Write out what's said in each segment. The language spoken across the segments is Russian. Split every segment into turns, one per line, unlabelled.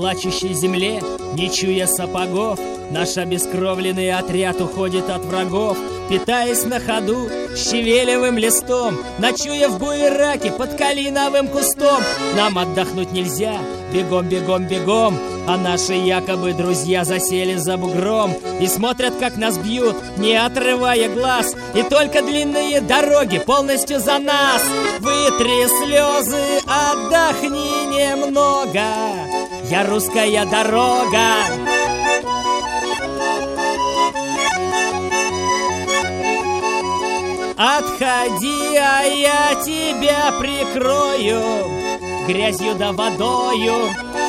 плачущей земле, не чуя сапогов, наш обескровленный отряд уходит от врагов, питаясь на ходу щавелевым листом, ночуя в буераке под калиновым кустом. Нам отдохнуть нельзя, бегом, бегом, бегом, а наши якобы друзья засели за бугром и смотрят, как нас бьют, не отрывая глаз, и только длинные дороги полностью за нас. Вытри слезы, отдохни немного, я русская дорога. Отходи, а я тебя прикрою грязью да водою.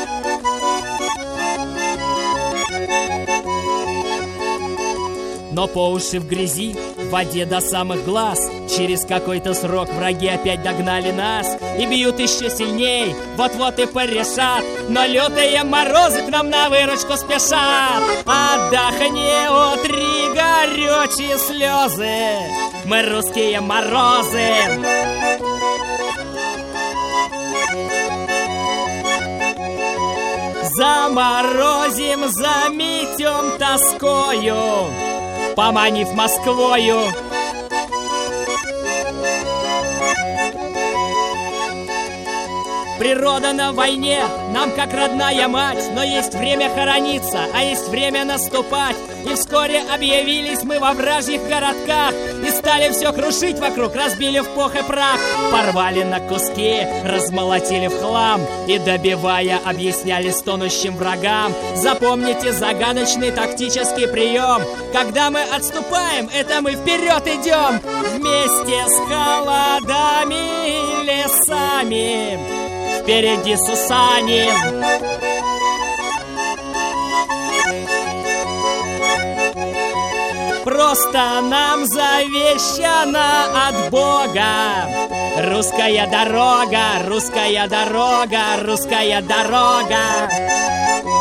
Но по уши в грязи, в воде до самых глаз. Через какой-то срок враги опять догнали нас и бьют еще сильней, вот-вот и порешат. Но лютые морозы к нам на выручку спешат. Отдохни, утри горючие слезы, мы русские морозы. Заморозим, заметем тоскою, поманив Москвою. Природа на войне нам как родная мать, но есть время хорониться, а есть время наступать. И вскоре объявились мы во вражьих городках и стали все крушить вокруг, разбили в пух и прах. Порвали на куски, размолотили в хлам и, добивая, объясняли стонущим врагам: запомните загадочный тактический прием. Когда мы отступаем, это мы вперед идем. Вместе с холодами и лесами, впереди Сусанин. Просто нам завещано от Бога русская дорога, русская дорога, русская дорога.